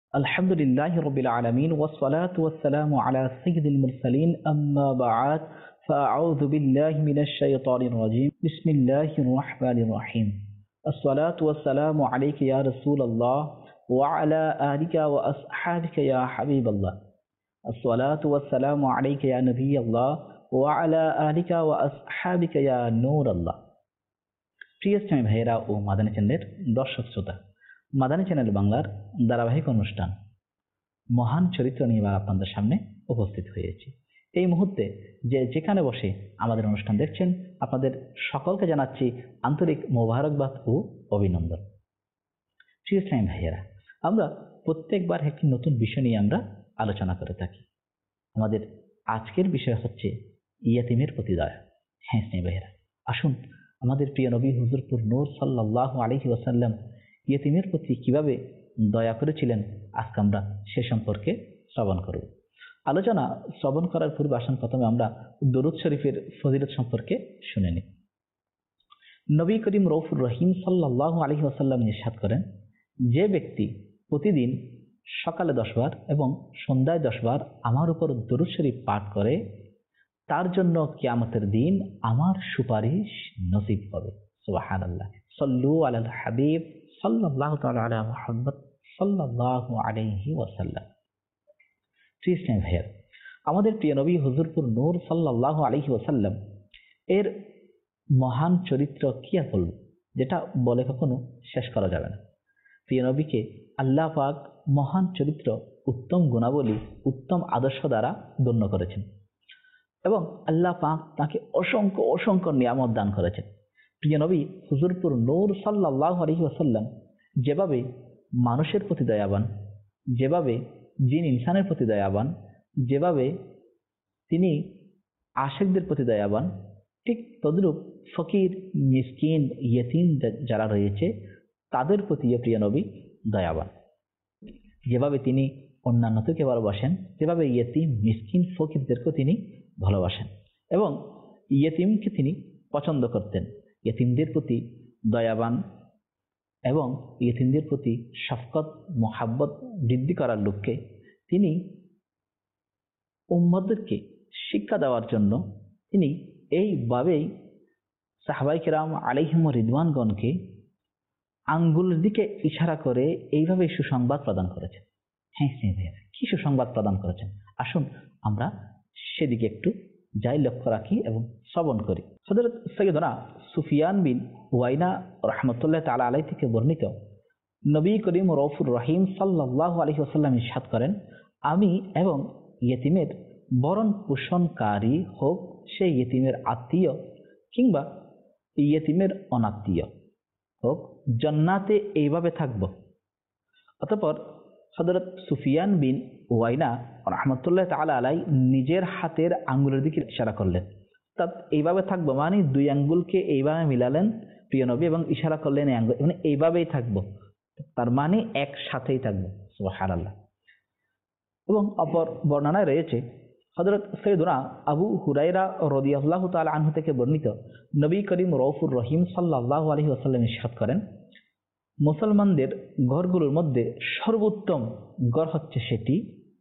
আলহামদুলিল্লাহি রাব্বিল আলামিন ওয়াসসালাতু ওয়াসসালামু আলা সাইয়্যিদিল মুরসালিন আম্মা বা'দ ফাআউযু বিল্লাহি মিনাশ শাইতানির রাজীম বিসমিল্লাহির রাহমানির রাহিম আসসালাতু ওয়াসসালামু আলাইকা ইয়া রাসূলাল্লাহ ওয়া আলা আলিকা ওয়া আসহাবিকা ইয়া হাবিবাল্লাহ আসসালাতু ওয়াসসালামু আলাইকা ইয়া নবিয়াল্লাহ ওয়া আলা আলিকা ওয়া আসহাবিকা ইয়া নূরাল্লাহ। প্রিয় ইসলামী ভাইয়েরা ও মাদানী চ্যানেলের দর্শক শ্রোতা, মাদানী চ্যানেল বাংলার ধারাবাহিক অনুষ্ঠান মহান চরিত্র নিয়ে আপনাদের সামনে উপস্থিত হয়েছি। এই মুহূর্তে যেখানে বসে আমাদের অনুষ্ঠান দেখছেন, আপনাদের সকলকে জানাচ্ছি আন্তরিক মোবারকবাদ ও অভিনন্দন। প্রিয় ইসলামী ভাইয়েরা, আমরা প্রত্যেকবার একটি নতুন বিষয় নিয়ে আমরা আলোচনা করে থাকি। আমাদের আজকের বিষয় হচ্ছে ইয়াতিমের প্রতি দয়া। হ্যাঁ ইসলামী ভাইয়েরা, আসুন আমাদের প্রিয় নবী হুজুরপুর নূর সাল্লাল্লাহু আলাইহি ওয়াসাল্লাম ইয়েতিমের প্রতি কিভাবে দয়া করেছিলেন, আজকে আমরা সে সম্পর্কে শ্রবণ করব। আলোচনা শ্রবণ করার পূর্বে আসুন প্রথমে আমরা দরুদ শরীফের ফজিলত সম্পর্কে শুনে নিই। নবী করিম রউফুর রহিম সাল্লাল্লাহু আলাইহি ওয়াসাল্লাম ইরশাদ করেন, যে ব্যক্তি প্রতিদিন সকালে 10 বার এবং সন্ধ্যায় 10 বার আমার উপর দরুদ শরীফ পাঠ করে, তার জন্য কিয়ামতের দিন আমার সুপারিশ নসিব হবে। সুবহানাল্লাহ। সাল্লু আলাল হাবিব সাল্লাল্লাহু তাআলা আলা মুহাম্মদ সাল্লাল্লাহু আলাইহি ওয়াসাল্লাম। প্রিয় ইসলামী ভাইয়েরা, আমাদের প্রিয় নবী হুজুরপুর নূর সাল্লাল্লাহু আলাইহি ওয়াসাল্লাম এর মহান চরিত্র কি আর বলব, যেটা বলে কখনো শেষ করা যাবে না। প্রিয় নবীকে আল্লাহ পাক মহান চরিত্র, উত্তম গুণাবলী, উত্তম আদর্শ দ্বারা ধন্য করেছেন এবং আল্লাহ পাক তাকে অসংখ্য অসংখ্য নিয়ামত দান করেছেন। প্রিয় নবী হুজুরপুর নূর সাল্লাল্লাহু আলাইহি ওয়াসাল্লাম যেভাবে মানুষের প্রতি দয়াবান, যেভাবে জিন ইনসানের প্রতি দয়াবান, যেভাবে তিনি আশিকদের প্রতি দয়াবান, ঠিক তদ্রূপ ফকির, মিসকিন, ইয়েতিম যারা রয়েছে তাদের প্রতি প্রিয় নবী দয়াবান। যেভাবে তিনি অন্যান্যকে ভালোবাসেন, যেভাবে ইয়েতিম, মিসকিন, ফকিরদেরকেও তিনি ভালোবাসেন এবং ইয়েতিমকে তিনি পছন্দ করতেন। ইয়েতিমদের প্রতি দয়াবান এবং ইয়েতিমদের প্রতি শফকত, মোহাব্বত বৃদ্ধি করার লক্ষ্যে তিনি উম্মতদেরকে শিক্ষা দেওয়ার জন্য তিনি এইভাবেই সাহাবায়ে কেরাম আলাইহিম রিদওয়ানগণকে আঙ্গুলের দিকে ইশারা করে এইভাবে সুসংবাদ প্রদান করেছেন। হ্যাঁ কি সুসংবাদ প্রদান করেছেন, আসুন আমরা সেদিকে একটু যাই, লক্ষ্য রাখি এবং শ্রবণ করি। হযরত সাইয়্যিদুনা সুফিয়ান বিন উয়াইনা রাহমাতুল্লাহ তাআলা আলাইহি থেকে বর্ণিত, নবী করিম রউফুর রহিম সাল্লাল্লাহু আলাইহি ওয়াসাল্লাম ইরশাদ করেন, আমি এবং ইয়েতিমের ভরণ পোষণকারী, হোক সে ইয়েতিমের আত্মীয় কিংবা ইয়েতিমের অনাত্মীয় হোক, জান্নাতে এইভাবে থাকব। অতঃপর হযরত সুফিয়ান বিন উয়াইনা রাহমাতুল্লাহ তাআলা আলাইহি নিজের হাতের আঙ্গুলের দিকে ইশারা করলেন। অর্থাৎ এইভাবে থাকবো মানে দুই আঙ্গুলকে এইভাবে মিলালেন প্রিয় নবী এবং ইশারা করলেন এই আঙ্গুল, মানে এইভাবেই থাকবো, তার মানে একসাথেই থাকবো। সুবহানাল্লাহ। এবং অপর বর্ণনায় রয়েছে হযরত সাইয়্যিদুনা আবু হুরায়রা রাদিয়াল্লাহু তাআলা আনহু থেকে বর্ণিত, নবী করিম রউফুর রহিম সাল্লাল্লাহু আলাইহি ওয়াসাল্লাম ইরশাদ করেন, মুসলমানদের ঘরগুলোর মধ্যে সর্বোত্তম ঘর হচ্ছে সেটি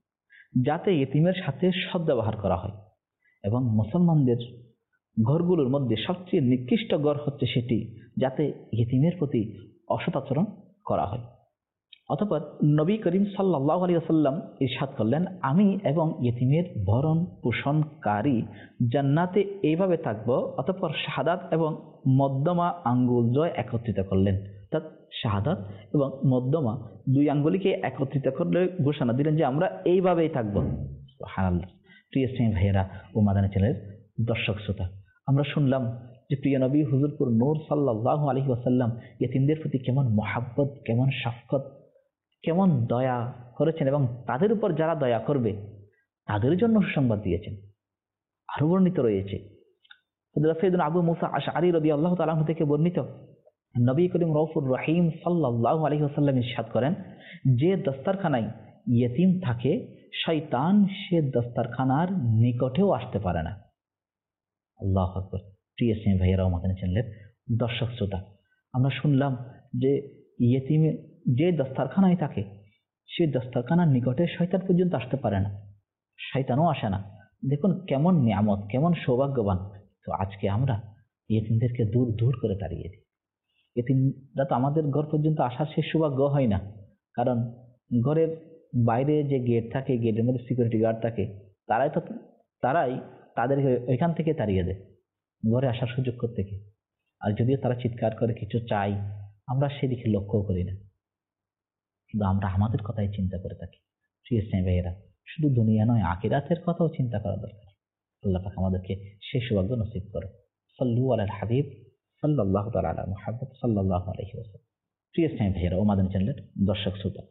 যাতে ইয়েতিমের সাথে সদ্ব্যবহার করা হয়, এবং মুসলমানদের ঘরগুলোর মধ্যে সবচেয়ে নিকৃষ্ট ঘর হচ্ছে সেটি যাতে ইয়েতিমের প্রতি অসৎ আচরণ করা হয়। অতঃপর নবী করিম সাল্লাল্লাহু আলাইহি ওয়াসাল্লাম ইরশাদ করলেন, আমি এবং ইয়েতিমের ভরণ পোষণকারী জান্নাতে এইভাবে থাকবো। অতঃপর শাহাদাত এবং মধ্যমা আঙ্গুল জয় একত্রিত করলেন, অর্থাৎ শাহাদাত এবং মধ্যমা দুই আঙ্গুলিকে একত্রিত করলে ঘোষণা দিলেন যে আমরা এইভাবেই থাকবো। সুবহানাল্লাহ। প্রিয় ইসলামী ভাইয়েরা ও মাদানী চ্যানেলের দর্শক শ্রোতা, আমরা শুনলাম যে প্রিয় নবী হুজুরপুর নূর সাল্লাল্লাহু আলাইহি ওয়াসাল্লাম ইয়েতিমদের প্রতি কেমন মহাব্বত, কেমন শফকত, কেমন দয়া করেছেন এবং তাদের উপর যারা দয়া করবে তাদের জন্য সুসংবাদ দিয়েছেন। আরো বর্ণিত রয়েছে হযরত সাইয়্যিদুনা আবু মুসা আশআরী রাদিয়াল্লাহু তাআলা আনহু থেকে বর্ণিত, নবী করিম রউফুর রহিম সাল্লাল্লাহু আলাইহি ওয়াসাল্লাম ইরশাদ করেন, যে দস্তরখানায় ইয়েতিম থাকে শয়তান সে দস্তরখানার নিকটেও আসতে পারে না। আল্লাহু আকবার। প্রিয় ইসলামী ভাইয়েরা ও মাদানী চ্যানেলের দর্শক শ্রোতা, আমরা শুনলাম যে ইয়েতিম যে দস্তরখানায় থাকে সেই দস্তরখানার নিকটে শয়তান পর্যন্ত আসতে পারে না, শয়তানও আসে না। দেখুন কেমন নিয়ামত, কেমন সৌভাগ্যবান। তো আজকে আমরা ইয়েতিমদেরকে দূর দূর করে তাড়িয়ে দিই। ইয়েতিমরা তো আমাদের ঘর পর্যন্ত আসার সে সৌভাগ্য হয় না, কারণ ঘরের বাইরে যে গেট থাকে, গেটের মধ্যে সিকিউরিটি গার্ড থাকে, তারাই তাদেরকে ওইখান থেকে তাড়িয়ে দেয় ঘরে আসার সুযোগ করতে গিয়ে। আর যদিও তারা চিৎকার করে কিছু চাই, আমরা সেদিকে লক্ষ্য করি না, কিন্তু আমরা আমাদের কথাই চিন্তা করে থাকি। প্রিয় ইসলামী ভাইয়েরা, শুধু দুনিয়া নয়, আখিরাতের কথাও চিন্তা করা দরকার। আল্লাহ পাক আমাদেরকে সেই সৌভাগ্য নসিব করে। সাল্লু আলাল হাবিব সাল্লাল্লাহু তাআলা আলা মুহাম্মদ সাল্লাল্লাহু আলাইহি ওয়াসাল্লাম। প্রিয় ইসলামী ভাইয়েরা ও মাদানী চ্যানেলের দর্শক শ্রোতা,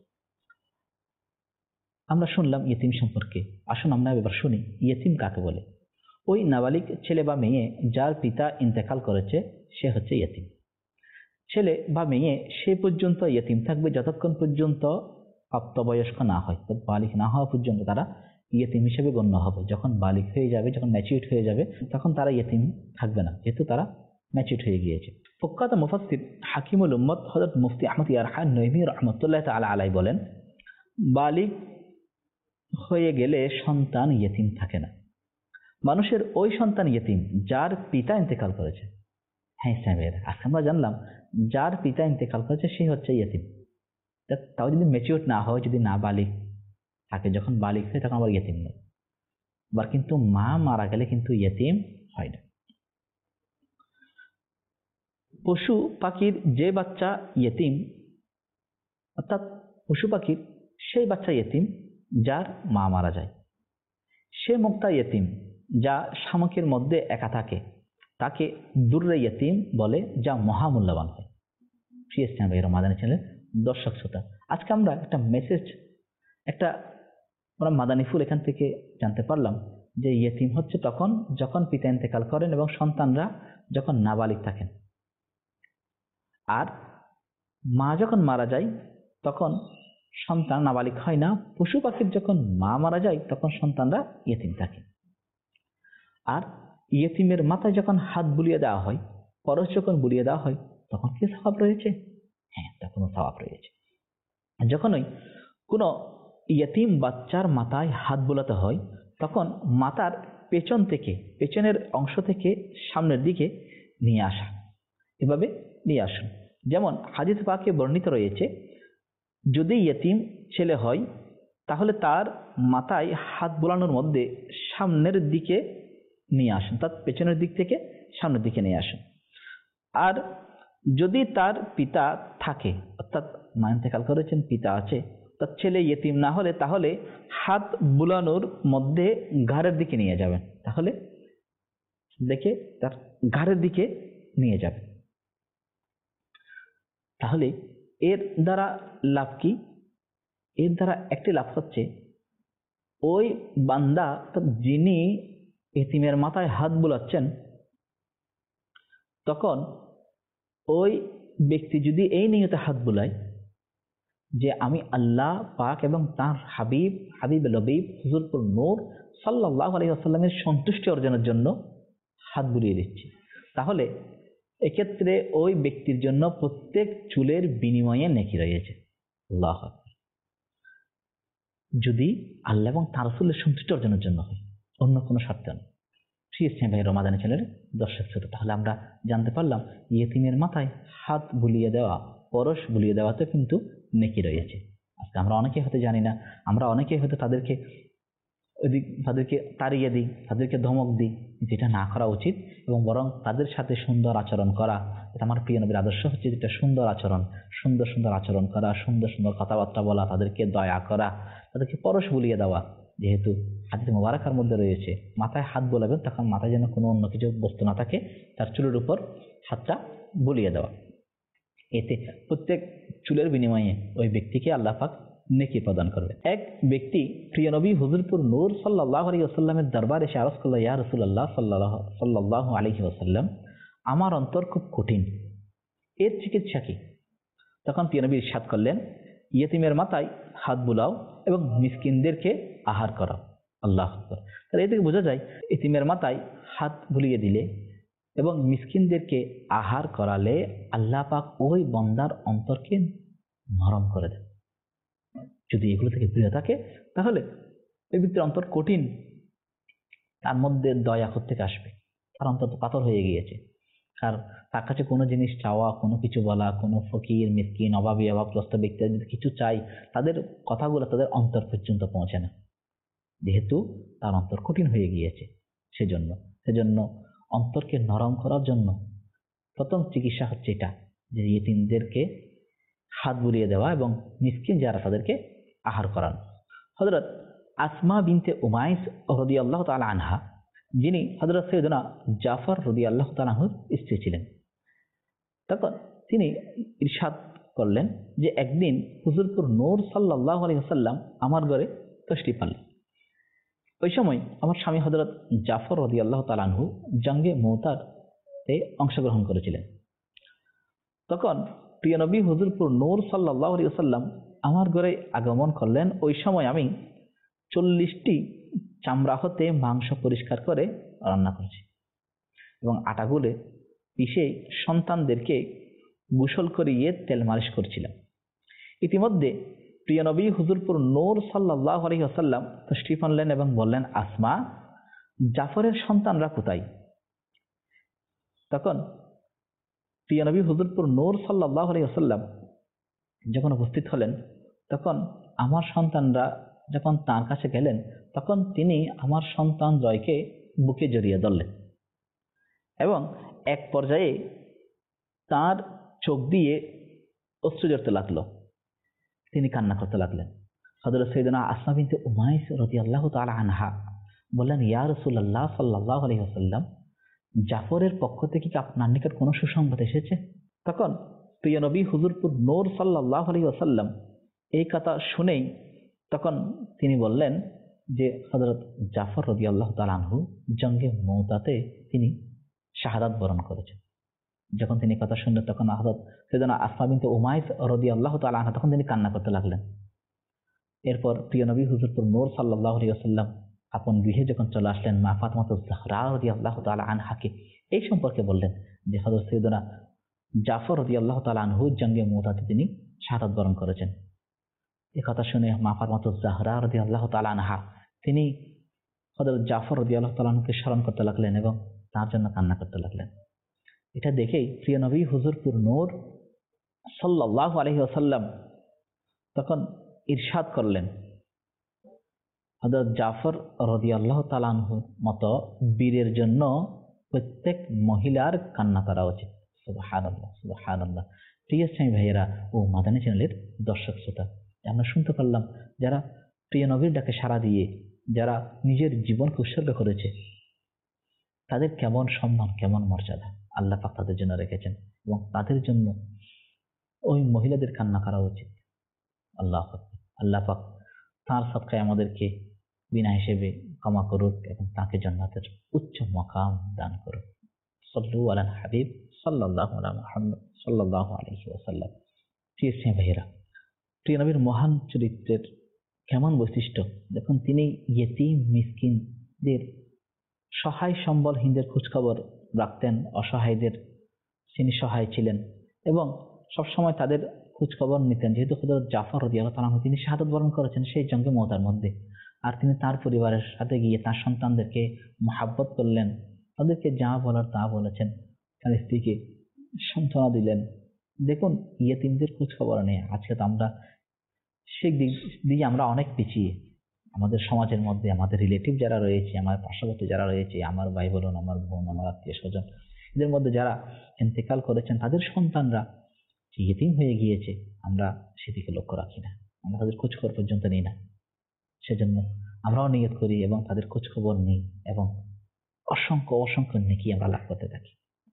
আমরা শুনলাম ইয়েতিম সম্পর্কে। আসুন আমরা এবার শুনি ইয়েতিম কাকে বলে। ওই নাবালিগ ছেলে বা মেয়ে যার পিতা ইন্তেকাল করেছে সে হচ্ছে ইয়েতিম। ছেলে বা মেয়ে সে পর্যন্ত ইয়েতিম থাকবে যতক্ষণ পর্যন্ত প্রাপ্তবয়স্ক না হয়, বালিগ না হওয়া পর্যন্ত তারা ইয়েতিম হিসেবে গণ্য হবে। যখন বালিগ হয়ে যাবে, যখন ম্যাচিউরড হয়ে যাবে, তখন তারা ইয়েতিম থাকবে না, যেহেতু তারা ম্যাচিউরড হয়ে গিয়েছে। প্রখ্যাত মুফাসসির হাকিমুল উম্মত হযরত মুফতি আহমদ ইয়ারহান নঈমী রাহমাতুল্লাহ তাআলা আলাইহি বলেন, বালিগ হয়ে গেলে সন্তান ইয়েতিম থাকে না। মানুষের ওই সন্তান ইয়েতিম যার পিতা ইন্তেকাল করেছে। হ্যাঁ সাহেবের, আজকে আমরা জানলাম যার পিতা ইন্তেকাল করেছে সে হচ্ছে ইয়েতিম। তাও যদি ম্যাচিউর না হয়, যদি না বালিগ থাকে, যখন বালিগ হয় তখন আবার ইয়েতিম নেই। আবার কিন্তু মা মারা গেলে কিন্তু ইয়েতিম হয় না। পশু পাখির যে বাচ্চা ইয়েতিম, অর্থাৎ পশু পাখির সেই বাচ্চা ইয়েতিম যার মা মারা যায়। সে মুক্তা ইয়েতিম যা শামুকের মধ্যে একা থাকে, তাকে দুররে ইয়েতিম বলে, যা মহামূল্যবান হয়। প্রিয় ইসলামী ভাইয়েরা, মাদানী চ্যানেলের দর্শক শ্রোতা, আজকে আমরা একটা মেসেজ, আমরা মাদানী ফুল এখান থেকে জানতে পারলাম যে ইয়েতিম হচ্ছে তখন যখন পিতা ইন্তেকাল করেন এবং সন্তানরা যখন নাবালিগ থাকেন। আর মা যখন মারা যায় তখন সন্তান নাবালিগ হয় না। পশু পাখির যখন মা মারা যায় তখন সন্তানরা ইয়েতিম থাকে। আর ইয়েতিমের মাথায় যখন হাত বুলিয়ে দেওয়া হয়, পরশ যখন বুলিয়ে দেওয়া হয়, তখন কি সওয়াব রয়েছে? হ্যাঁ, তখনও সওয়াব রয়েছে। যখনই কোনো ইয়েতিম বাচ্চার মাথায় হাত বোলাতে হয়, তখন মাথার পেছনের অংশ থেকে সামনের দিকে নিয়ে আসা, এভাবে নিয়ে আসুন। যেমন হাদিস পাকে বর্ণিত রয়েছে, যদি ইয়েতিম ছেলে হয় তাহলে তার মাথায় হাত বোলানোর মধ্যে সামনের দিকে নিয়ে আসুন, তার পেছনের দিক থেকে সামনের দিকে নিয়ে আসুন। আর যদি তার পিতা থাকে, অর্থাৎ মা ইন্তেকাল করেছেন, পিতা আছে, তার ছেলে ইয়েতিম না হলে, তাহলে হাত বুলানোর মধ্যে ঘাড়ের দিকে নিয়ে যাবেন, তাহলে দেখে তার ঘাড়ের দিকে নিয়ে যাবেন। তাহলে এর দ্বারা লাভ কি? এর দ্বারা একটি লাভ হচ্ছে, ওই বান্দা যিনি ইতিমের মাথায় হাত বুলাচ্ছেন, তখন ওই ব্যক্তি যদি এই নিয়তে হাত বুলায় যে আমি আল্লাহ পাক এবং তার হাবিব লবিব হুজুরপুর নূর সাল্লাল্লাহু আলাইহি ওয়াসাল্লামের সন্তুষ্টি অর্জনের জন্য হাত বুলিয়ে দিচ্ছি, তাহলে এক্ষেত্রে ওই ব্যক্তির জন্য প্রত্যেক চুলের বিনিময়ে নেকি রয়েছে। আল্লাহু আকবার। যদি আল্লাহ এবং তার রাসূলের সন্তুষ্টি অর্জনের জন্য হয়, অন্য কোনো স্বার্থ নয়। প্রিয় ইসলামী ভাই, রমাদানী চ্যানেলের দর্শক শ্রোতা, তাহলে আমরা জানতে পারলাম ইয়েতিমের মাথায় হাত বুলিয়ে দেওয়া, পরশ বুলিয়ে দেওয়াতে কিন্তু নেকি রয়েছে। আজকে আমরা অনেকেই হয়তো জানি না, আমরা অনেকেই হয়তো তাদেরকে তাড়িয়ে দিই, তাদেরকে ধমক দিই, যেটা না করা উচিত, এবং বরং তাদের সাথে সুন্দর আচরণ করা। এটা আমার প্রিয় নবীর আদর্শ হচ্ছে যেটা সুন্দর আচরণ, সুন্দর সুন্দর আচরণ করা, সুন্দর সুন্দর কথাবার্তা বলা, তাদেরকে দয়া করা, তাদেরকে পরশ বুলিয়ে দেওয়া। যেহেতু হাদিস মুবারাকার মধ্যে রয়েছে মাথায় হাত বোলাবেন তখন মাথায় যেন কোনো অন্য কিছু বস্তু না থাকে, তার চুলের উপর হাতটা বুলিয়ে দেওয়া। এতে প্রত্যেক চুলের বিনিময়ে ওই ব্যক্তিকে আল্লাহ পাক নেকি প্রদান করবে। এক ব্যক্তি প্রিয় নবী হুজুরপুর নূর সাল্লাল্লাহু আলাইহি ওয়াসাল্লামের দরবারে এসে আরজ করল, ইয়া রাসূলুল্লাহ সাল্লাল্লাহু আলাইহি ওয়াসাল্লাম, আমার অন্তর খুব কঠিন, এর চিকিৎসা কি? তখন প্রিয় নবী ইরশাদ করলেন, ইয়েতিমের মাথায় হাত বুলাও এবং মিসকিনদেরকে আহার করাও। আল্লাহু আকবার। তাহলে এ থেকে বোঝা যায় ইয়েতিমের মাথায় হাত বুলিয়ে দিলে এবং মিসকিনদেরকে আহার করালে আল্লাহ পাক ওই বান্দার অন্তরকে নরম করে দেন। যদি এগুলো থেকে বিরত থাকে তাহলে এই ব্যক্তির অন্তর কঠিন, তার মধ্যে দয়া থেকে আসবে, তার অন্তর পাথর হয়ে গিয়েছে। আর তার কাছে কোনো জিনিস চাওয়া, কোনো কিছু বলা, কোনো ফকির মিসকিন অভাবী অভাবগ্রস্ত ব্যক্তি যদি কিছু চাই, তাদের কথাগুলো তাদের অন্তর পর্যন্ত পৌঁছে না, যেহেতু তার অন্তর কঠিন হয়ে গিয়েছে। সেজন্য অন্তরকে নরম করার জন্য প্রথম চিকিৎসা হচ্ছে এটা, যে ইয়েতিমদেরকে হাত বুলিয়ে দেওয়া এবং মিসকিন যারা তাদেরকে আহার করানো। হযরত আসমা বিনতে উমাইস রাদিয়াল্লাহু তাআলা আনহা, যিনি হযরত সাইয়েদনা জাফর রাদিয়াল্লাহু তাআলা আনহুর স্ত্রী ছিলেন, তখন তিনি ইরশাদ করলেন যে একদিন হুজুরপুর নূর সাল্লাল্লাহু আলাইহি ওয়াসাল্লাম আমার ঘরে তশরিফ আনলেন। ওই সময় আমার স্বামী হযরত জাফর রাদিয়াল্লাহু তাআলা আনহু জঙ্গে মুতাতে অংশগ্রহণ করেছিলেন। তখন প্রিয় নবী হুজুরপুর নূর সাল্লাল্লাহু আলাইহি ওয়াসাল্লাম আমার ঘরে আগমন করলেন। ওই সময় আমি 40টি চামড়া হতে মাংস পরিষ্কার করে রান্না করেছি এবং আটাগুলে পিষে সন্তানদেরকে গোসল করিয়ে তেল মালিশ করছিলাম। ইতিমধ্যে প্রিয় নবী হুজুরপুর নূর সাল্লাল্লাহু আলাইহি ওয়াসাল্লাম তশরিফ আনলেন এবং বললেন, আসমা, জাফরের সন্তানরা কোথায়? তখন প্রিয় নবী হুজুরপুর নূর সাল্লাল্লাহু আলাইহি ওয়াসাল্লাম যখন উপস্থিত হলেন, তখন আমার সন্তানরা যখন তার কাছে গেলেন, তখন তিনি আমার সন্তান জয়কে বুকে জড়িয়ে ধরলেন এবং এক পর্যায়ে তার চোখ দিয়ে অশ্রু ঝরতে লাগলো, তিনি কান্না করতে লাগলেন। হযরত সাইয়েদনা আসমা বিনতে উমাইস রাদিয়াল্লাহু তাআলা আনহা বললেন, ইয়া রাসূলুল্লাহ সাল্লাল্লাহু আলাইহি ওয়াসাল্লাম, জাফরের পক্ষ থেকে কি আপনার নিকট কোনো সুসংবাদ এসেছে? তখন প্রিয় নবী হুজুরপুর নূর সাল্লাল্লাহু আলাইহি ওয়াসাল্লাম এই কথা শুনেই তখন তিনি বললেন যে হযরত জাফর রাদিয়াল্লাহু তাআলা আনহু জঙ্গে মুতাতে তিনি শাহাদাত বরণ করেছেন। যখন তিনি কথা শুনলেন, তখন হযরত সাইয়েদনা আসমা বিনতে উমাইস রাদিয়াল্লাহু তাআলা আনহা তখন তিনি কান্না করতে লাগলেন। এরপর প্রিয় নবী হুজুরপুর নূর সাল্লাল্লাহু আলাইহি ওয়াসাল্লাম আপন গৃহে যখন চলে আসলেন, মা ফাতেমাতুজ জাহরা রাদিয়াল্লাহু তাআলা আনহাকে এই সম্পর্কে বললেন যে হযরত সাইয়েদনা জাফর রাদিয়াল্লাহু তাআলা আনহু জঙ্গে মুতাতে তিনি শাহাদাত বরণ করেছেন। এই কথা শুনে মা ফাতেমাতুজ জাহরা রাদিয়াল্লাহু তাআলা আনহা তিনি হযরত জাফর রাদিয়াল্লাহু তাআলা আনহুকে স্মরণ করতে লাগলেন এবং তার জন্য কান্না করতে লাগলেন। এটা দেখেই প্রিয় নবী হুজুরপুর নূর সাল্লাল্লাহু আলাইহি ওয়াসাল্লাম তখন ইরশাদ করলেন, হযরত জাফর রাদিয়াল্লাহু তাআলা আনহুর মতো বীরের জন্য প্রত্যেক মহিলার কান্না করা উচিত। সুবহানাল্লাহ, সুবহানাল্লাহ। প্রিয় স্বামী ভাইয়েরা ও মাদানী চ্যানেলের দর্শক শ্রোতা, আমরা শুনতে পারলাম যারা প্রিয় নবীর ডাকে সাড়া দিয়ে যারা নিজের জীবনকে উৎসর্গ করেছে, তাদের কেমন সম্মান, কেমন মর্যাদা আল্লাহ পাক তাদের জন্য রেখেছেন এবং তাদের জন্য ওই মহিলাদের কান্না করা উচিত। আল্লাহ পাক তাঁর সদকায় আমাদেরকে বিনা হিসেবে ক্ষমা করুক এবং তাকে জান্নাতের উচ্চ মাকাম দান করুক। সাল্লু আলাল হাবিব সাল্লাল্লাহু আলা মুহাম্মদ সাল্লাল্লাহু আলাইহি ওয়াসাল্লাম। প্রিয় স্নেহ ভাইয়েরা, প্রিয় নবীর মহান চরিত্রের কেমন বৈশিষ্ট্য দেখুন, তিনি ইয়েতিম মিসকিনদের সহায় সম্বলহীনদের খোঁজখবর রাখতেন, অসহায়দের তিনি সহায় ছিলেন এবং সবসময় তাদের খোঁজখবর নিতেন। যেহেতু হযরত জাফর রাদিয়াল্লাহু তাআলা আনহু তিনি শাহাদাত বরণ করেছেন সেই জঙ্গে মুতার মধ্যে, আর তিনি তার পরিবারের সাথে গিয়ে তার সন্তানদেরকে মহাব্বত করলেন, তাদেরকে যা বলার তা বলেছেন, তার স্ত্রীকে সান্ত্বনা দিলেন। দেখুন ইয়েতিমদের খোঁজখবর নেই। আজকে তো আমরা সেই দিক দিয়ে আমরা অনেক পিছিয়ে। আমাদের সমাজের মধ্যে আমাদের রিলেটিভ যারা রয়েছে, আমার পার্শ্ববর্তী যারা রয়েছে, আমার ভাই বলুন, আমার বোন, আমার আত্মীয় স্বজন, এদের মধ্যে যারা ইন্তেকাল করেছেন তাদের সন্তানরা ইয়েতিম হয়ে গিয়েছে, আমরা সেদিকে লক্ষ্য রাখি না, আমরা তাদের খোঁজখবর পর্যন্ত নিই না। সেজন্য আমরাও নিয়ত করি এবং তাদের খোঁজখবর নিই এবং অসংখ্য অসংখ্য নেকি আমরা লাভ করতে থাকি।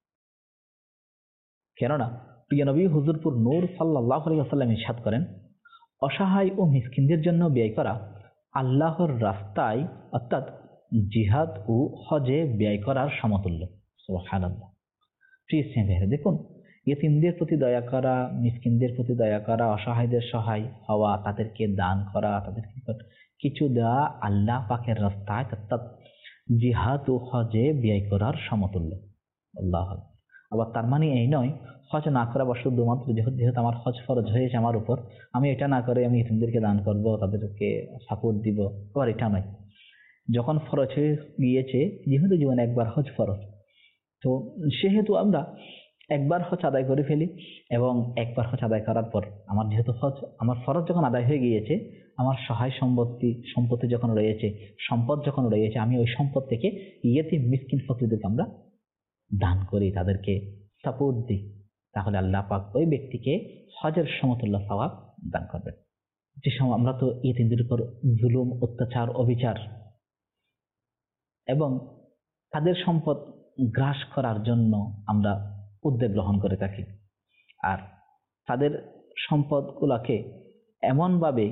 কেননা প্রিয় নবী হুজুরপুর নূর সাল্লাল্লাহু আলাইহি ওয়াসাল্লাম ইরশাদ করেন, অসহায় ও মিসকিনদের জন্য ব্যয় করা আল্লাহর রাস্তায় অর্থাৎ জিহাদ ও হজে ব্যয় করার সমতুল্য। সুবহানাল্লাহ। প্রিয় স্নেহিতরা, দেখুন ইয়েতিমদের প্রতি দয়া করা, মিসকিনদের প্রতি দয়া করা, অসহায়দের সহায় হওয়া, তাদেরকে দান করা, তাদেরকে কিছু দেওয়া আল্লাহ পাকের রাস্তায় অর্থাৎ জিহাদ ও হজে ব্যয় করার সমতুল্য। আল্লাহ। আবার তার মানে এই নয় হজ না করা বা শুধুমাত্র যেহেতু আমার হজ ফরজ হয়েছে আমার উপর, আমি এটা না করে আমি এতিমদেরকে দান করব, তাদেরকে সাপোর্ট দিব, আবার এটা নয়। যখন ফরজ হয়ে গিয়েছে, যেহেতু জীবনে একবার হজ ফরজ, তো সেহেতু আমরা একবার হজ আদায় করে ফেলি, এবং একবার হজ আদায় করার পর আমার যেহেতু হজ আমার ফরজ যখন আদায় হয়ে গিয়েছে, আমার সহায় সম্পত্তি যখন রয়েছে, সম্পদ যখন রয়েছে, আমি ওই সম্পদ থেকে ইয়েতিম মিসকিন ফকিরদেরকে আমরা দান করি, তাদেরকে সাপোর্ট দিই, তাহলে আল্লাহ পাক ওই ব্যক্তিকে হজের সমতুল্য সওয়াব দান করবেন। যে সময় আমরা তো ইয়েতিমদের উপর জুলুম, অত্যাচার, অবিচার এবং তাদের সম্পদ গ্রাস করার জন্য আমরা উদ্যোগ গ্রহণ করে থাকি, আর তাদের সম্পদগুলোকে এমনভাবে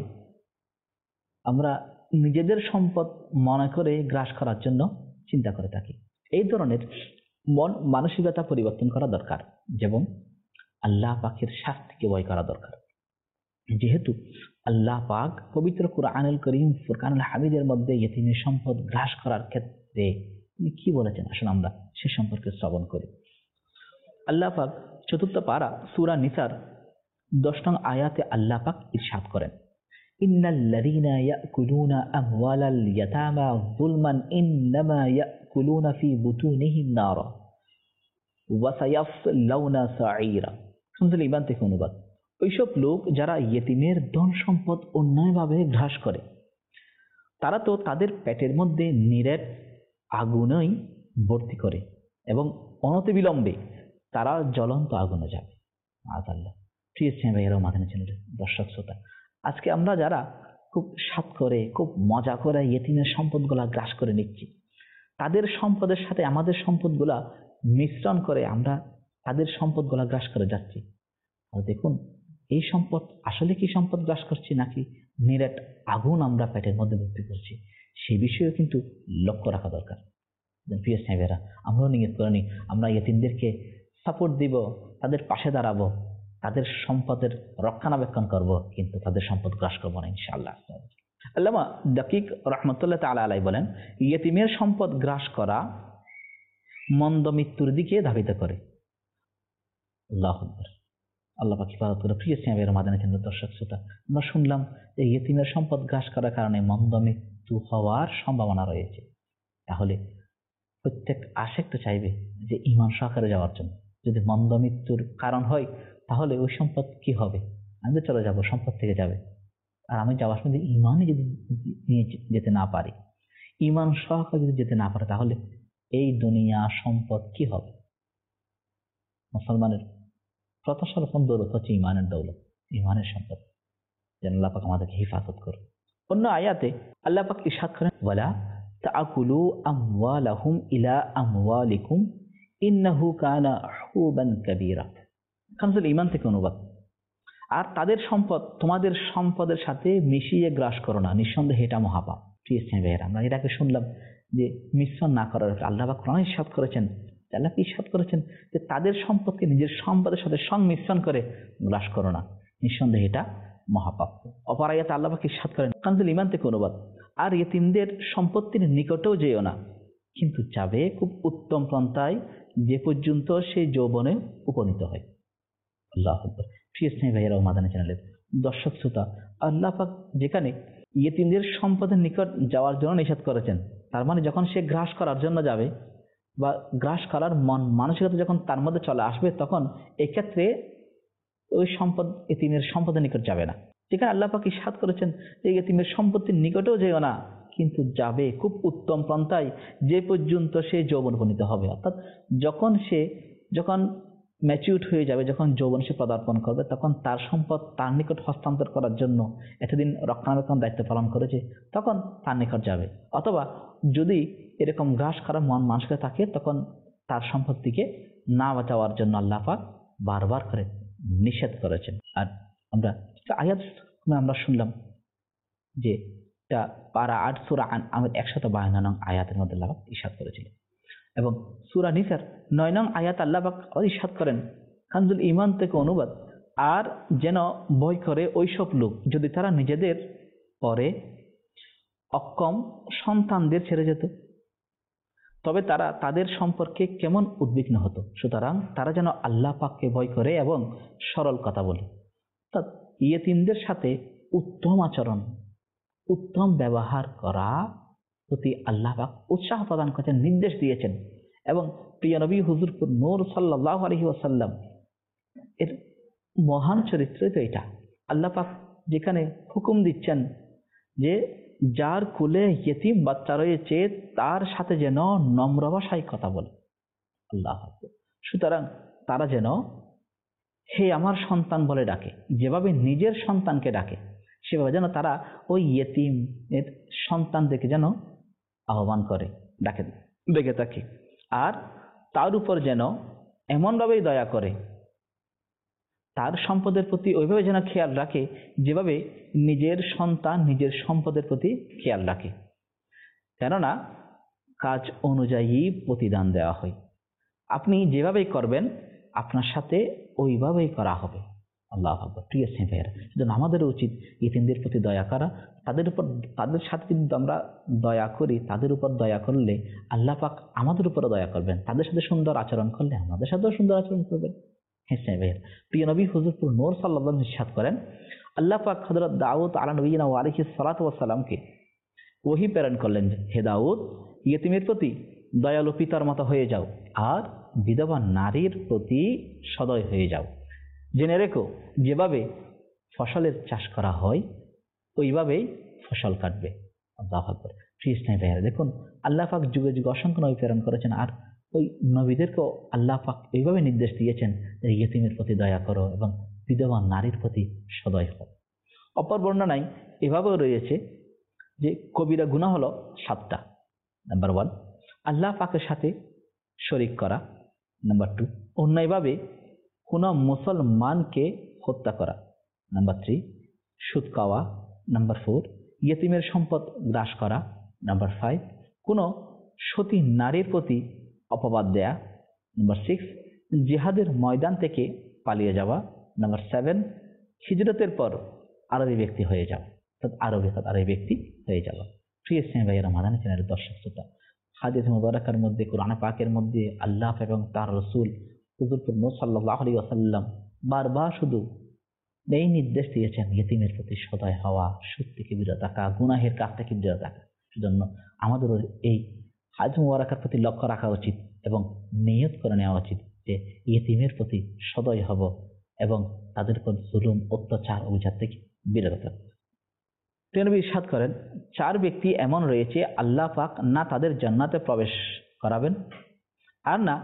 আমরা নিজেদের সম্পদ মনে করে গ্রাস করার জন্য চিন্তা করে থাকি। এই ধরনের মানসিকতা পরিবর্তন করা দরকার, যেমন আল্লাহ পাকের শাস্তিকে ভয় করা দরকার। যেহেতু আল্লাহ পাক পবিত্র কুরআনুল কারীম ফুরকানুল হামিদের মধ্যে ইয়েতিমের সম্পদ গ্রাস করার ক্ষেত্রে তিনি কি বলেছেন, আসুন আমরা সে সম্পর্কে শ্রবণ করি। আল্লাহ পাক ৪র্থ পারা সূরা নিসার ১০ নং আয়াতে আল্লাহ পাক ইরশাদ করেন, ইন্নাল্লাযীনা ইয়াকুলুনা আমওয়ালাল ইয়াতামা যুলমান ইন্নামা ইয়াকুলুনা ফি বুতুনিহিম নারা ওয়া সায়াসলাউনা সাঈরা। শুনছেন ঈমান থেকে অনুবাদ, ওইসব লোক যারা ইয়েতিমের ধন সম্পদ অন্যায়ভাবে গ্রাস করে, তারা তো তাদের পেটের মধ্যে নিরেট আগুনই ভর্তি করে এবং অনতিবিলম্বে তারা জ্বলন্ত আগুনে যাবে। আল্লাহ প্রিয় ভাইয়েরাও মাদানী চ্যানেলের দর্শক শ্রোতা, আজকে আমরা যারা খুব স্বাদ করে, খুব মজা করে ইয়েতিমের সম্পদগুলা গ্রাস করে নিচ্ছি, তাদের সম্পদের সাথে আমাদের সম্পদগুলা মিশ্রণ করে আমরা তাদের সম্পদগুলা গ্রাস করে যাচ্ছি। আর দেখুন, এই সম্পদ আসলে কি সম্পদ গ্রাস করছি, নাকি নিরেট আগুন আমরা পেটের মধ্যে ভর্তি করছি, সেই বিষয়েও কিন্তু লক্ষ্য রাখা দরকার। প্রিয় সাহেবেরা, আমরাও নিয়ত করে নিই, আমরা ইয়েতিমদেরকে সাপোর্ট দিব, তাদের পাশে দাঁড়াবো, তাদের সম্পদের রক্ষণাবেক্ষণ করব, কিন্তু তাদের সম্পদ গ্রাস করবো না ইনশাআল্লাহ। আল্লামা দাকিক রহমতুল্লাহ তাআলা আলাইহি বলেন, ইয়েতিমের সম্পদ গ্রাস করা মন্দ মৃত্যুর দিকে ধাবিত করে। আল্লাহু আকবার, আল্লাহ পাক হিফাজত করে। প্রিয় সাহেবেরা, মাদানী চ্যানেলের দর্শক শ্রোতা, আমরা শুনলাম যে ইয়েতিমের সম্পদ গ্রাস করার কারণে মন্দ মৃত্যু হওয়ার সম্ভাবনা রয়েছে। তাহলে প্রত্যেক আশিক তো চাইবে যে ঈমান সহকারে যাওয়ার জন্য। যদি মন্দ মৃত্যুর কারণ হয়, তাহলে ওই সম্পদ কি হবে? আমি তো চলে যাবো, সম্পদ থেকে যাবে। আর আমি যাওয়ার সময় ঈমানই যদি নিয়ে যেতে না পারি, ঈমান সহকারে যদি যেতে না পারে, তাহলে এই দুনিয়া সম্পদ কি হবে? মুসলমানের প্রথম দৌলত হচ্ছে ঈমানের দৌলত, ঈমানের সম্পদ। যেন আল্লাহ পাক আমাদেরকে হিফাজত করে। অন্য আয়াতে আল্লাহ পাক ইরশাদ করেন, ওয়ালা তাআকুলু আমওয়ালাহুম ইলা আমওয়ালিকুম ইন্নাহু কানা হুবান কাবীরা। কানজুল ঈমান থেকে অনুবাদ। আর তাদের সম্পদ তোমাদের সম্পদের সাথে মিশিয়ে গ্রাস করো না, নিঃসন্দেহে এটা মহাপাপ। প্রিয় ভাইয়েরা, আমরা এটাকে শুনলাম যে মিশ্রণ না করার, আল্লাহ পাক কোরআনে ইরশাদ করেছেন, আল্লাহ ইরশাদ করেছেন যে তাদের সম্পদকে নিজের সম্পদের সাথে সংমিশ্রণ করে গ্রাস করো না, নিঃসন্দেহে এটা মহাপাপ। অপর আয়াতে আল্লাহ পাক ইরশাদ করেন, কানজুল ঈমান থেকে অনুবাদ, আর ইয়েতিমদের সম্পত্তির নিকটেও যেও না, কিন্তু যাবে খুব উত্তম পন্থায়, যে পর্যন্ত সেই যৌবনে উপনীত হয়। আল্লাহু আকবার। প্রিয় স্নেহী ভাইয়েরা ও মাদানী চ্যানেলের দর্শক শ্রোতা, আল্লাহ পাক যেখানে ইয়েতিমদের সম্পদের নিকট যাওয়ার জন্য নিষেধ করেছেন, তার মানে যখন সে গ্রাস করার জন্য যাবে বা গ্রাস করার মানসিকতা যখন তার মধ্যে চলে আসবে, তখন এক্ষেত্রে ওই সম্পদ ইয়েতিমের সম্পদের নিকট যাবে না। যেখানে আল্লাহ পাক ইরশাদ করেছেন যে ইয়েতিমের সম্পত্তির নিকটেও যেও না, কিন্তু যাবে খুব উত্তম পন্থায়, যে পর্যন্ত সে যৌবন উপনীত হবে। অর্থাৎ যখন ম্যাচিউর হয়ে যাবে, যখন যৌবন সে পদার্পণ করবে, তখন তার সম্পদ তার নিকট হস্তান্তর করার জন্য এতদিন রক্ষণাবেক্ষণ দায়িত্ব পালন করেছে, তখন তার নিকট যাবে। অথবা যদি এরকম গ্রাস করা মানুষকে থাকে, তখন তার সম্পত্তিকে না বাঁচাওয়ার জন্য আল্লাহ পাক বারবার করে নিষেধ করেছেন। আর আমরা আয়াত আমরা শুনলাম যে এটা পারা ৮ সূরা আনআমের ১৫২ নং আয়াতের মধ্যে আল্লাহ ইরশাদ করেছিলেন। এবং সূরা নিসার ৯ নং আয়াত আল্লাহ পাক ইরশাদ করেন, কানজুল ঈমান থেকে অনুবাদ, আর যেন ভয় করে ওইসব লোক যদি তারা নিজেদের পরে অক্ষম সন্তানদের ছেড়ে যেত, তবে তারা তাদের সম্পর্কে কেমন উদ্বিগ্ন হতো। সুতরাং তারা যেন আল্লাহ পাককে ভয় করে এবং সরল কথা বলে। অর্থাৎ ইয়েতিমদের সাথে উত্তম আচরণ, উত্তম ব্যবহার করা প্রতি আল্লাহ পাক উৎসাহ প্রদান করেছেন, নির্দেশ দিয়েছেন। এবং প্রিয় নবী হুজুরপুর নূর সাল্লাল্লাহু আলাইহি ওয়াসাল্লাম এর মহান চরিত্র তো এটা। আল্লাহ পাক যেখানে হুকুম দিচ্ছেন যে যার কুলে ইয়েতিম বাচ্চা রয়েছে তার সাথে যেন নম্র ভাষায় কথা বলে। আল্লাহ আকবার। সুতরাং তারা যেন হে আমার সন্তান বলে ডাকে, যেভাবে নিজের সন্তানকে ডাকে সেভাবে যেন তারা ওই ইয়েতিমের সন্তানদেরকে যেন আহ্বান করে, ডাকে, ডেকে থাকে। আর তার উপর যেন এমনভাবেই দয়া করে, তার সম্পদের প্রতি ওইভাবে যেন খেয়াল রাখে যেভাবে নিজের সন্তান নিজের সম্পদের প্রতি খেয়াল রাখে। কেননা কাজ অনুযায়ী প্রতিদান দেওয়া হয়। আপনি যেভাবেই করবেন আপনার সাথে ওইভাবেই করা হবে। আল্লাহ আকবার। প্রিয় স্নেহ ভাইয়েরা, সেজন্য আমাদের উচিত ইতিমদের প্রতি দয়া করা। তাদের উপর, তাদের সাথে যদি আমরা দয়া করি, তাদের উপর দয়া করলে আল্লাহ পাক আমাদের উপরও দয়া করবেন। তাদের সাথে সুন্দর আচরণ করলে আমাদের সাথেও সুন্দর আচরণ করবেন। হ্যাঁ স্নেহ ভাইয়েরা, প্রিয় নবী হুজুরপুর নূর সাল্লাল্লাহু আলাইহি ওয়াসাল্লাম ইরশাদ করেন, আল্লাহ পাক হযরত দাউদ আলা নবিয়িনা ওয়া আলাইহিস সালাতু ওয়াস সালামকে ওহী প্রেরণ করলেন যে, হে দাউদ, ইয়েতিমের প্রতি দয়ালু পিতার মতো হয়ে যাও আর বিধবা নারীর প্রতি সদয় হয়ে যাও। জেনে রেখো, যেভাবে ফসলের চাষ করা হয় ওইভাবেই ফসল কাটবে। আল্লাহু আকবার। প্রিয় স্নেহ ভাইয়েরা, দেখুন আল্লাহ পাক যুগে যুগে অসংখ্য নবী প্রেরণ করেছেন, আর ওই নবীদেরকেও আল্লাহ পাক এইভাবে নির্দেশ দিয়েছেন যে ইয়েতিমের প্রতি দয়া করো এবং বিধবা নারীর প্রতি সদয় হও। অপর বর্ণনায় এভাবেও রয়েছে যে কবিরা গুনাহ হলো 7টা। নাম্বার 1, আল্লাহ পাকের সাথে শরীক করা। নাম্বার 2, অন্যায়ভাবে কোনো মুসলমানকে হত্যা করা। নাম্বার 3, সুদ খাওয়া। নাম্বার 4, ইয়েতিমের সম্পদ গ্রাস করা। নাম্বার 5, কোনো সতী নারীর প্রতি অপবাদ দেয়া। নাম্বার 6, জিহাদের ময়দান থেকে পালিয়ে যাওয়া। নাম্বার 7, হিজরতের পর আরবি ব্যক্তি হয়ে যাওয়া, অর্থাৎ আরবি ব্যক্তি হয়ে যাওয়া। প্রিয় স্নেহ ভাইয়েরা, মাদানী চ্যানেলের দর্শক শ্রোতা, হাদিস মুবারাকার মধ্যে, কোরআন পাকের মধ্যে আল্লাহ এবং তার রাসূল হুজুর নূর সাল্লাল্লাহু আলাইহি ওয়াসাল্লাম বারবার শুধু এই নির্দেশ দিয়েছেন ইয়েতিমের প্রতি সদয় হওয়া, সুদ থেকে বিরত থাকা, গুনাহের কাজ থেকে বিরত থাকা। সেজন্য আমাদের এই হাজ মুবারাকার প্রতি লক্ষ্য রাখা উচিত এবং নিয়ত করে নেওয়া উচিত যে ইয়েতিমের প্রতি সদয় হব এবং তাদের উপর জুলুম, অত্যাচার, অবিচার থেকে বিরত থাকব। প্রিয় নবী ইরশাদ করেন, 4 ব্যক্তি এমন রয়েছে আল্লাহ পাক না তাদের জান্নাতে প্রবেশ করাবেন আর না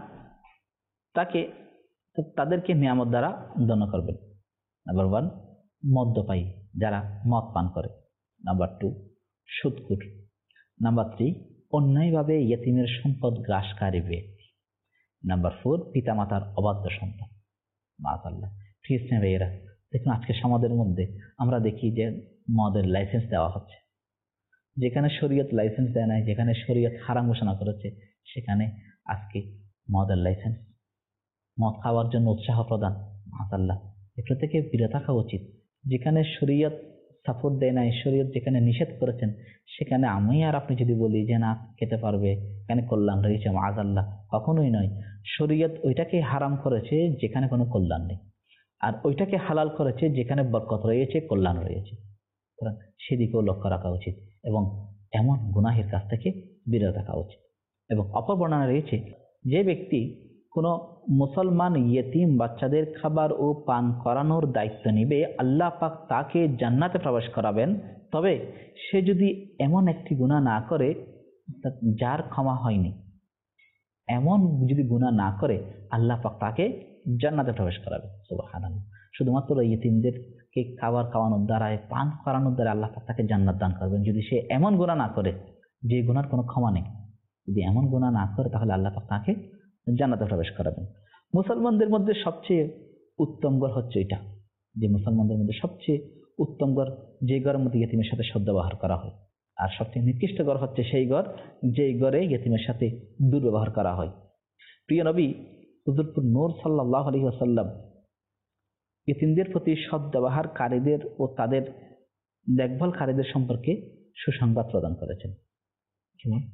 তাদেরকে নিয়ামত দ্বারা ধন্য করবেন। নাম্বার 1, মদ্যপায়ী, যারা মদ পান করে। নাম্বার 2, সুদখোর। নাম্বার 3, অন্যায়ভাবে ইয়েতিমের সম্পদ গ্রাসকারী ব্যক্তি। নাম্বার 4, পিতামাতার অবাধ্য সন্তান। মাশাআল্লাহ। প্রিয় স্নেহ ভাইয়েরা, দেখুন আজকে সমাজের মধ্যে আমরা দেখি যে মদের লাইসেন্স দেওয়া হচ্ছে। যেখানে শরীয়ত লাইসেন্স দেয় নাই, যেখানে শরীয়ত হারাম ঘোষণা করেছে, সেখানে আজকে মদের লাইসেন্স, মদ খাওয়ার জন্য উৎসাহ প্রদান। মাশাআল্লাহ, এগুলো থেকে বিরত থাকা উচিত। যেখানে শরীয়ত সাপোর্ট দেয় নাই, শরীয়ত যেখানে নিষেধ করেছেন, সেখানে আমি আর আপনি যদি বলি যে না খেতে পারবে, এখানে কল্যাণ রয়েছে, মাআযাল্লাহ, কখনোই নয়। শরীয়ত ওইটাকে হারাম করেছে যেখানে কোনো কল্যাণ নেই, আর ওইটাকে হালাল করেছে যেখানে বরকত রয়েছে, কল্যাণ রয়েছে। সুতরাং সেদিকেও লক্ষ্য রাখা উচিত এবং এমন গুনাহের কাছ থেকে বিরত থাকা উচিত। এবং অপর বর্ণনা রয়েছে, যে ব্যক্তি কোনো মুসলমান ইয়েতিম বাচ্চাদের খাবার ও পান করানোর দায়িত্ব নিবে, আল্লাহ পাক তাকে জান্নাতে প্রবেশ করাবেন। তবে সে যদি এমন একটি গুনাহ না করে যার ক্ষমা হয়নি, এমন যদি গুনাহ না করে, আল্লাহ পাক তাকে জান্নাতে প্রবেশ করাবে। সুবহানাল্লাহ। শুধুমাত্র ইয়েতিমদেরকে খাবার খাওয়ানোর দ্বারায়, পান করানোর দ্বারা আল্লাহ পাক তাকে জান্নাত দান করবেন। যদি সে এমন গুনাহ না করে যে গুনার কোনো ক্ষমা নেই, যদি এমন গুনাহ না করে, তাহলে আল্লাহ পাক তাকে জান্নাতে প্রবেশ করাবেন। মুসলমানদের মধ্যে সবচেয়ে উত্তম ঘর হচ্ছে এটা, যে মুসলমানদের মধ্যে সবচেয়ে উত্তম ঘর যে ঘরের মধ্যে ইয়েতিমের সাথে সদ্ব্যবহার করা হয়। আর সবচেয়ে নিকৃষ্ট ঘর হচ্ছে সেই ঘর যে ঘরে ইয়েতিমের সাথে দুর্ব্যবহার করা হয়। প্রিয় নবী হুজুরপুর নূর সাল্লাল্লাহু আলাইহি ওয়াসাল্লাম ইয়েতিমদের প্রতি সদ্ব্যবহারকারীদের ও তাদের দেখভালকারীদের সম্পর্কে সুসংবাদ প্রদান করেছেন। যেমন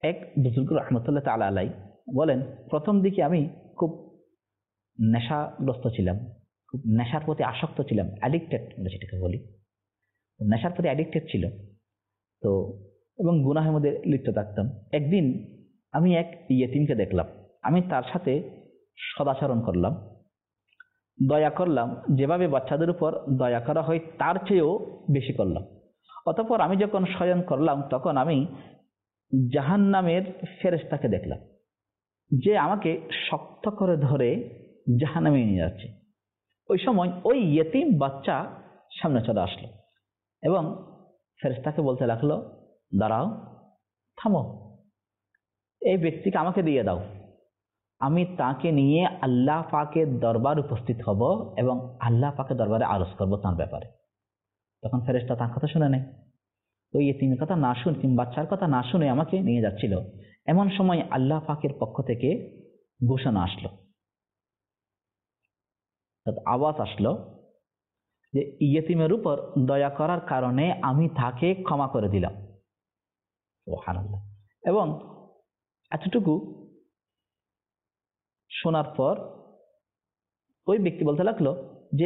এক বুজুর্গ রহমতুল্লাহ তাআলা আলাই বলেন, প্রথম দিকে আমি খুব নেশাগ্রস্ত ছিলাম, খুব নেশার প্রতি আসক্ত ছিলাম, অ্যাডিক্টেড আমরা যেটাকে বলি, নেশার প্রতি অ্যাডিক্টেড ছিল তো, এবং গুনাহের মধ্যে লিপ্ত থাকতাম। একদিন আমি এক ইয়েতিমকে দেখলাম, আমি তার সাথে সদাচরণ করলাম, দয়া করলাম, যেভাবে বাচ্চাদের উপর দয়া করা হয় তার চেয়েও বেশি করলাম। অতঃপর আমি যখন শয়ন করলাম তখন আমি জাহান্নামের ফেরেশতাকে দেখলাম, যে আমাকে শক্ত করে ধরে জাহান্নামে নিয়ে যাচ্ছে। ওই সময় ওই ইয়েতিম বাচ্চা সামনে চলে আসলো এবং ফেরেশতাকে বলতে লাগলো, দাঁড়াও, থামো, এই ব্যক্তিকে আমাকে দিয়ে দাও, আমি তাকে নিয়ে আল্লাহ পাকের দরবার উপস্থিত হব এবং আল্লাহ পাকের দরবারে আরজ করবো তার ব্যাপারে। তখন ফেরেশতা তার কথা শুনে নেয়, ওই ইয়েতিমের কথা না শুনে, বাচ্চার কথা না শুনে আমাকে নিয়ে যাচ্ছিল। এমন সময় আল্লাহ পাকের পক্ষ থেকে ঘোষণা আসলো, আওয়াজ আসলো যে ইয়েতিমের উপর দয়া করার কারণে আমি তাকে ক্ষমা করে দিলাম। সুবহানাল্লাহ। এবং এতটুকু শোনার পর ওই ব্যক্তি বলতে লাগলো যে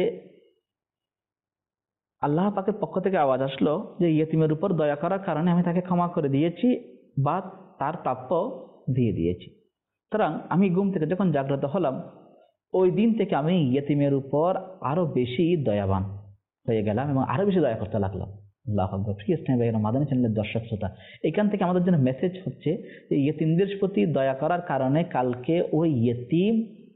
আল্লাহ পাকের পক্ষ থেকে আওয়াজ আসলো যে ইয়েতিমের উপর দয়া করার কারণে আমি তাকে ক্ষমা করে দিয়েছি বা তার প্রাপ্য দিয়ে দিয়েছি। সুতরাং আমি ঘুম থেকে যখন জাগ্রত হলাম, ওই দিন থেকে আমি ইয়েতিমের উপর আরো বেশি দয়াবান হয়ে গেলাম এবং আরো বেশি দয়া করতে লাগলাম। আল্লাহু আকবার। প্রিয় স্নেহ ভাইয়েরা, মাদানী চ্যানেলের দর্শক শ্রোতা, এখান থেকে আমাদের জন্য মেসেজ হচ্ছে যে ইয়েতিমদের প্রতি দয়া করার কারণে কালকে ওই ইয়েতিম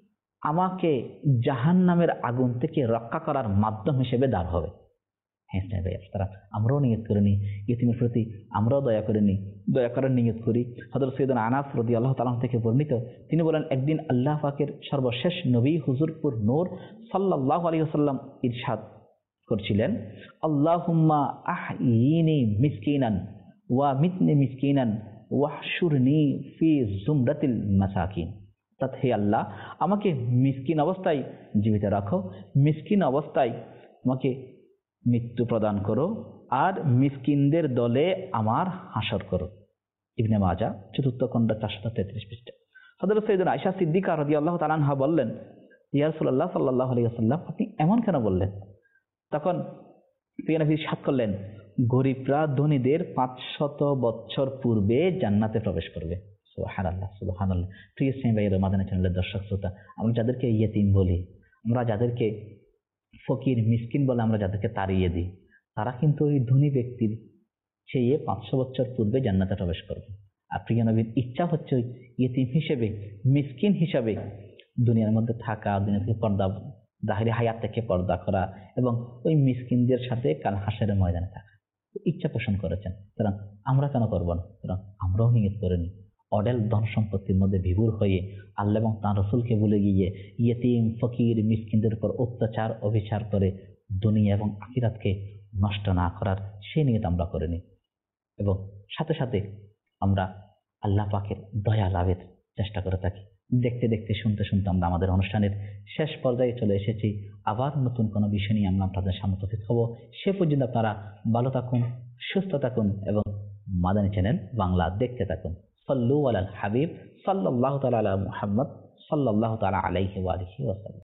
আমাকে জাহান্নামের আগুন থেকে রক্ষা করার মাধ্যম হিসেবে দাঁড় হবে। হ্যাঁ স্নেহ ভাইয়া, তারা আমরাও নিয়ত করে নিই, ইয়েতিমের প্রতি আমরাও দয়া করে নিই, দয়া করার নিয়ত করি। হযরত সাইয়েদনা আনাস রাদিয়াল্লাহু তাআলা থেকে বর্ণিত, তিনি বলেন, একদিন আল্লাহ পাকের সর্বশেষ নবী হুজুরপুর নূর সাল্লাল্লাহু আলাইহি ওয়াসাল্লাম ইরশাদ করছিলেন, আল্লাহুম্মা আহইনি মিসকিনান ওয়া মিতনি মিসকিনান ওয়াহশুরনি ফি জুমরাতিল মাসাকিন। অর্থাৎ, হে আল্লাহ, আমাকে মিসকিন অবস্থায় জীবিত রাখো, মিসকিন অবস্থায় আমাকে মৃত্যু প্রদান করো, আর মিসকিনদের দলে আমার হাসর করো। ইবনে মাজাহ চতুর্থ খণ্ড 433 পৃষ্ঠা। হযরত সাইয়েদনা আয়েশা সিদ্দিকা রাদিয়াল্লাহু তাআলা আনহা বললেন, ইয়া রাসূলুল্লাহ সাল্লাল্লাহু আলাইহি ওয়াসাল্লাম, আপনি এমন কেন বললেন? তখন প্রিয় নবী ইরশাদ করলেন, গরিবরা ধনীদের 500 বছর পূর্বে জান্নাতে প্রবেশ করবে। সুবহানাল্লাহ, সুবহানাল্লাহ। প্রিয় স্নেহ ভাইয়েরা, মাদানী চ্যানেলের দর্শক শ্রোতা, আমরা যাদেরকে ইয়েতিম বলি, আমরা যাদেরকে ফকির মিসকিন বলে আমরা যাদেরকে তাড়িয়ে দিই, তারা কিন্তু ওই ধনী ব্যক্তির চেয়ে 500 বছর পূর্বে জান্নাতে প্রবেশ করবে। আর প্রিয় নবীর ইচ্ছা হচ্ছে ওই ইয়েতিম হিসেবে, মিসকিন হিসাবে দুনিয়ার মধ্যে থাকা, দুনিয়া থেকে পর্দা, জাহিরি হায়াত থেকে পর্দা করা এবং ওই মিসকিনদের সাথে কাল হাসরের ময়দানে থাকা ইচ্ছা পোষণ করেছেন। সুতরাং আমরা কেন করব না? সুতরাং আমরাও নিয়ত করে নিই, অডেল ধন সম্পত্তির মধ্যে বিভোর হয়ে আল্লাহ এবং তাঁর রসুলকে ভুলে গিয়ে ইয়েতিম ফকির মিসকিনদের উপর অত্যাচার অবিচার করে দুনিয়া এবং আখিরাতকে নষ্ট না করার সেই নিয়ত আমরা করে নিই এবং সাথে সাথে আমরা আল্লাহ পাকের দয়া লাভের চেষ্টা করে থাকি। দেখতে দেখতে, শুনতে শুনতে আমরা আমাদের অনুষ্ঠানের শেষ পর্যায়ে চলে এসেছি। আবার নতুন কোনো বিষয় নিয়ে আমরা আপনাদের সামনে উপস্থিত হব। সে পর্যন্ত আপনারা ভালো থাকুন, সুস্থ থাকুন এবং মাদানী চ্যানেল বাংলা দেখতে থাকুন। সাল্লু আলাল হাবিব সাল্লাল্লাহু তাআলা আলা মুহাম্মদ সাল্লাল্লাহু তাআলা আলাইহি ওয়া আলিহি ওয়াসাল্লাম।